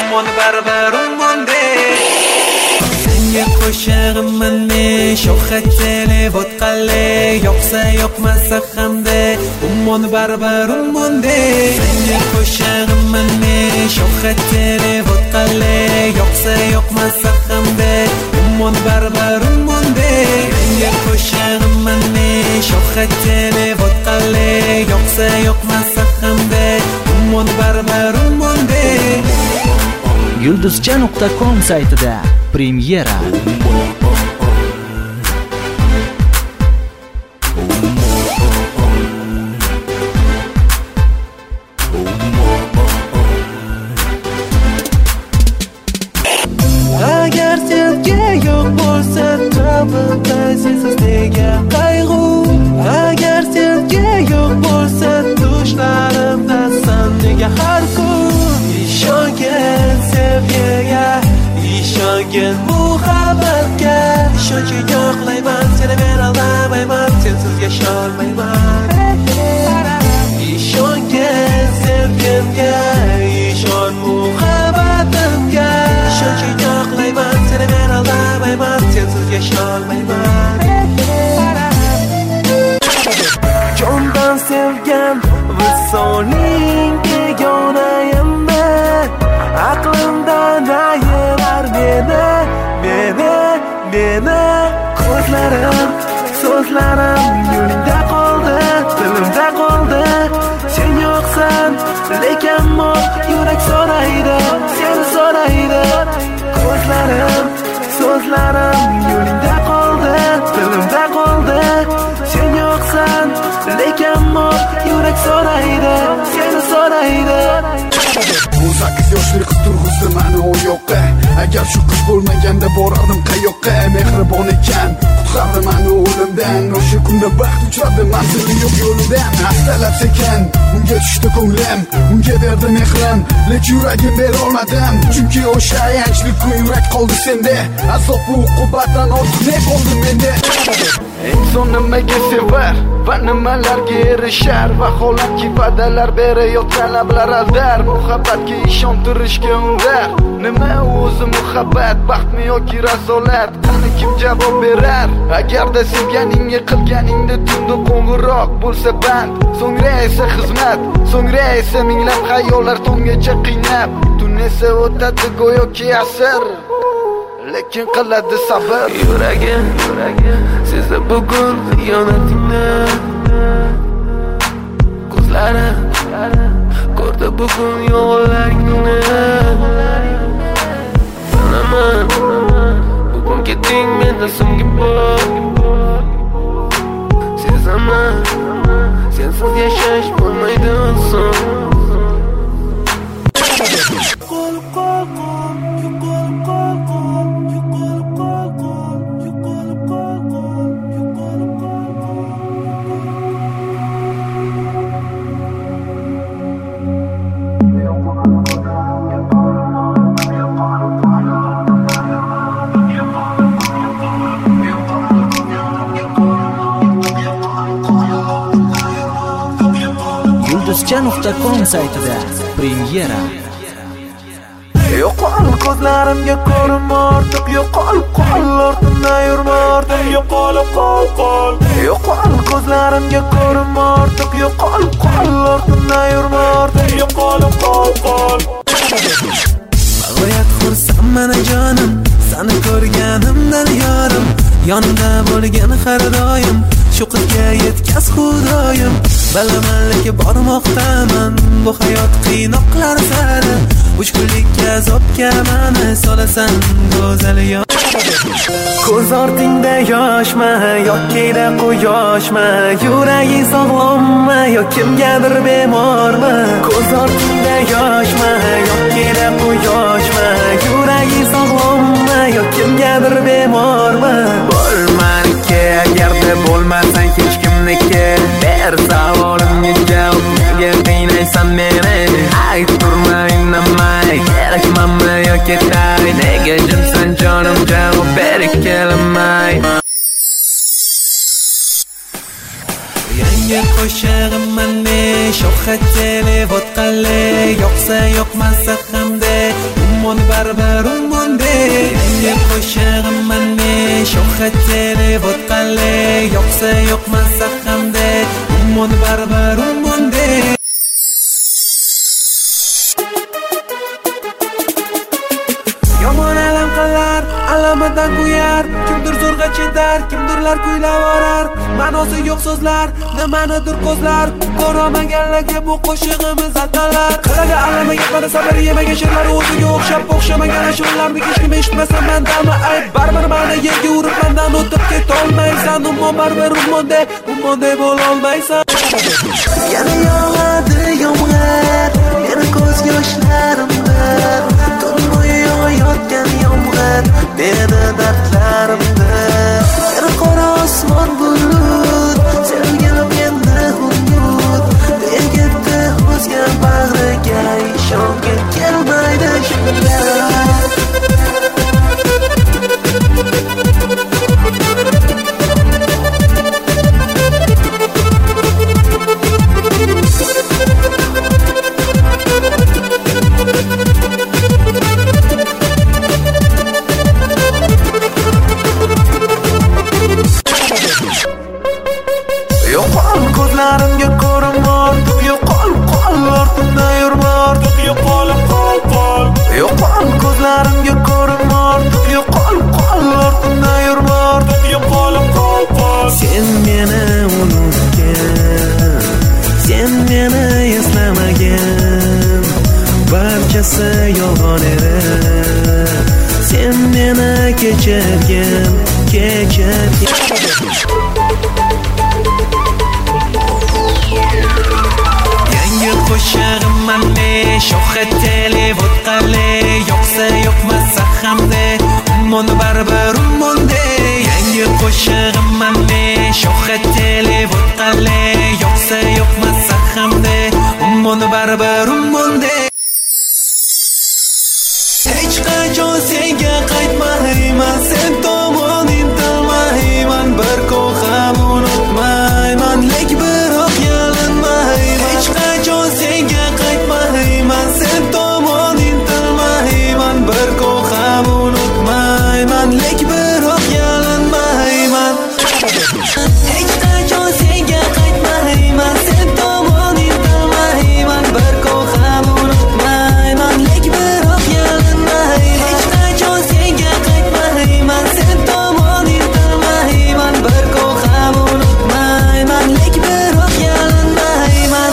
ummon baribir ummonde. Senga qo'shig'im manne shoxatchali vodqali yoqsa yoqmasa hamda ummon baribir ummonde. Senga qo'shig'im manne shoxatchali vodqali yoqsa yoqmasa hamda ummon baribir ummonde. Senga qo'shig'im manne shoxatchali vodqali yoqsa yoqmasa hamda ummon baribir ummonde. Yulduzcha.com saytida premyera. Agar senga yo'q bo'lsa qabulda sensiz degan qayg'u, agar senga yo'q bo'lsa tushlarimda san nega har kun ishongin sevgiga, ishongin muhabbatga, ishonchga yo'qlayman seni men aldamayman, sensiz yasholmayman. Ishongin sevgimga, ishon muhabbatimga, ishonchga yo'qlayman seni men aldamayman, sensiz yasholmayman. Jondan sevgan visoling begonayim men, aqlimdan ayirar meni. Ko'zlarim, so'zlarim yo'lingda qoldi, dilimda qoldi. Sen yo'qsan, lekin yurak so'raydi, seni so'raydi. Ko'zlarim, so'zlarim yo'lingda qoldi, dilimda qoldi. Sen yo'qsan, lekin yurak so'raydi, seni so'raydi. 18 yoshlik turg'izdi meni o yoqqa. Agar shu qiz bo'lmaganda borardim qayoqqa. Mehribon ekan, qutqardi meni o'limdan. O'sha kunda baxt uchradi manzili yo'q yo'lidan. Haftalab ekan, unga tushdi ko'nglim, unga berdi mehrim, lekin yuragim bera olmadim. Chunki o'sha ayanchlik yurak qoldi senda. Azob va uqubatdan ortiq ne bo'ldi menda? Inson nimaga sevar va nimalarga erishar? Vaholanki va'dalar berayotgan lablar aldar. Muhabbatga ishontirishga undar. Nima o'zi muhabbat, baxtmi yoki razolat? Qani kim javob berar? Agarda sevganingga qilganingda tunda qo'ng'iroq bo'lsa band, so'ngra esa xizmat, so'ngra esa minglab xayollar tonggacha qiynab, tun esa o'tadi go'yoki asr, lekin qiladi sabr. Yuragim sezdi bugun xiyonatingni, ko'zlarim ko'rdi bugun yolg'onlaringni. Bilaman bugun ketding mendan so'nggi bor. Sezaman sensiz yashash bo'lmaydi oson. Yulduzcha.com saytida premyera. Yo'qol ko'zlarimga ko'rinma ortiq, yo'qol ortimda yurma ortiq, yo'qol yo'qol ko'zlarimga ko'rinma ortiq, yo'qol ortimda yurma ortiq, yo'qol Bag'oyat xursam mana jonim, seni ko'rganimdan yorim, yonimda bo'lgan har doim, shu qizga yetkaz xudoyim. Bilaman lekin bormoqdaman bu hayot qiynoqlar sari, 3 kunlik azobga meni solasan go'zal yon. Ko'z ortingda yoshma yokida quyoshma, yuraging sog'lommi yo kimgadir bemormi? Ko'z ortingda yoshma yokida quyoshma, yuraging sog'lommi yo kimgadir bemormi? Bo'lmaniki agarda bo'lmasang hech kimniki, ber savolimga javob, nega qiynaysan meni? Ayturma indamay, kerakmanmi yo ketay, nega jimsan jonim, javob ber kelamay. Yangi qo'shig'im manne shoxatchali vodqali, yoqsa yoqmasa hamda ummon baribir ummonde yangi qo'shig'im manne shoxatini vodqale yoqsa yoqmasa hamde ummon baribir ummonde yomon alam qilar alamidan kuyar kimdir zo'rg'a chetar kimdirlar kuylab orar ma'nosi yo'q so'zlar nimanidir ko'zlar ko'ramaganlarga bu qo'shig'imiz atalar qilaga alamiga qara sabr yemagan she'rlar o'ziga o'xshamagan ashulalarni hech kim eshitmasa mandami ayb baribir mani yerga urib mandan o'tib ketolmaysan ummon baribir ummonde bo'lolmaysan yana yog'adi yomg'ir meni ko'z yoshlarimdir tun bo'yi yotgan yomg'ir meni dardlarimdir yana qora osmon bulut sevgilim endi umid tegibdi o'zga bag'riga ishongim kelmaydi shunday yo'qol ko'zlarimga ko'rinmor yo'qol ortimda yurmor yo'qol ko'zlarimga ko'rinmor yo'qol ortimda yurmor sen meni unutgan sen meni eslamagin barchasi yolg'on edi sen meni kechirgin yangi qo'shig'im manne shoxatili vodqale yoqsa yoqmasa hamde ummon baribir ummonde yangi qo'shig'im manne shoxatili vodqale yoqsa yoqmasa hamde ummon baribir ummonde hech qachon senga qaytmayman sen tomon intilmayman bir kun ham unutmayman lek biroq yalinmayman hech qachon senga qaytmayman sen tomon intilmayman bir kun ham unutmayman lek biroq yalinmayman hech qachon senga qaytmayman sen tomon intilmayman bir kun ham unutmayman lek biroq yalinmayman hech qachon senga qaytmayman sen tomon intilmayman bir kun ham unutmayman lek biroq yalinmayman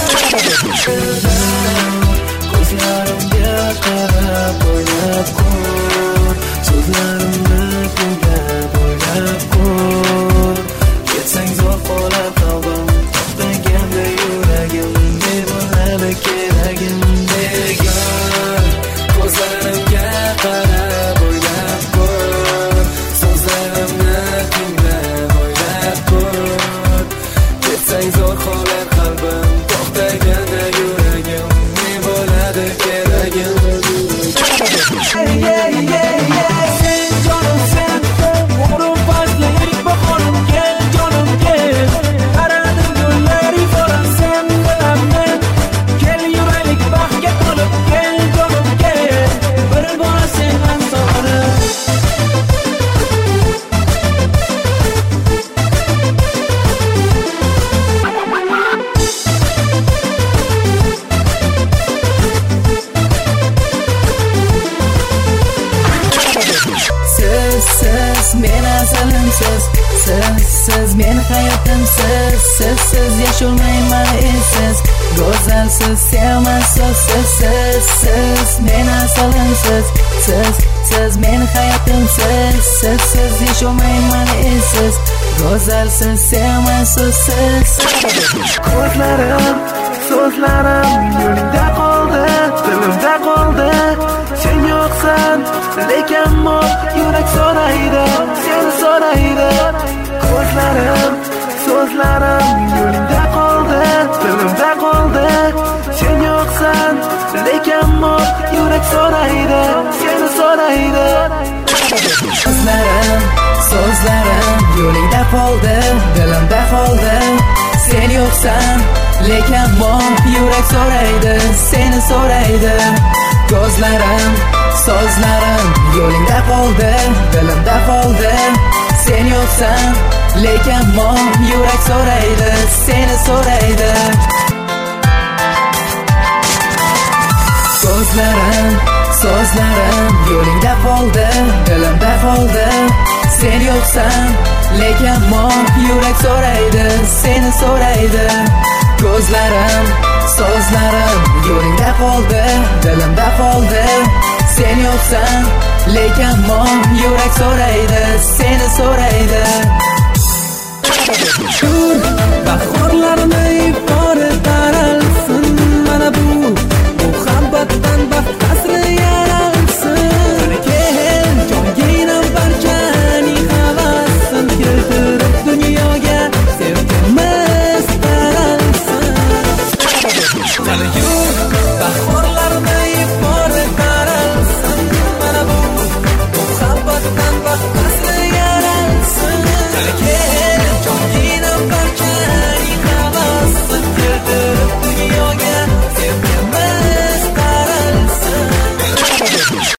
ko'zlarimga qarab o'ylab ko'r so'zlarimni tinglab o'ylab ko'r ketsang zo'r qolar qalbim to'xtaganda yuragim ne bo'ladi keragim degan ko'zlarimga qarab o'ylab ko'r so'zlarimni tinglab o'ylab ko'r ketsang zo'r qolar qalbim to'xtaganda yuragim ne bo'ladi keragim sen jonim sen umrim fazlik bahorim kel jonim kel aradim gullar iforim sen bilaman kel yuraylik baxtga to'lib kel jonim kel bir bora sendan so'rab siz men asalimsiz siz men hayotimsiz siz yasholmayman esiz go'zalsiz sevman siz men asalimsiz siz men hayotimsiz siz yasholmayman esiz go'zalsiz sevman siz ko'zlarim so'zlarim yo'lingda qoldi dilimda qoldi sen yo'qsan lekin yurak so'raydi seni so'raydi ko'zlarim so'zlarim yo'lingda qoldi dilimda qoldi sen yo'qsan lekin yurak so'raydi seni so'raydi so'zlarim yo'lingda qoldi dilimda qoldi sen yo'qsan lekin yurak so'raydi seni so'raydi ko'zlarim So'zlarim yo'lingda qoldi, dilimda qoldi. Sen yo'qsan, lekin yurak so'raydi, seni so'raydi. So'zlarim yo'lingda qoldi, dilimda qoldi. Sen yo'qsan, lekin yurak so'raydi, seni so'raydi. So'zlarim yo'lingda qoldi, dilimda qoldi. Sen yo'qsan, lekin yurak so'raydi, seni so'raydi. Shur bahorlarni ifori taralsin, mana bu muhabbatda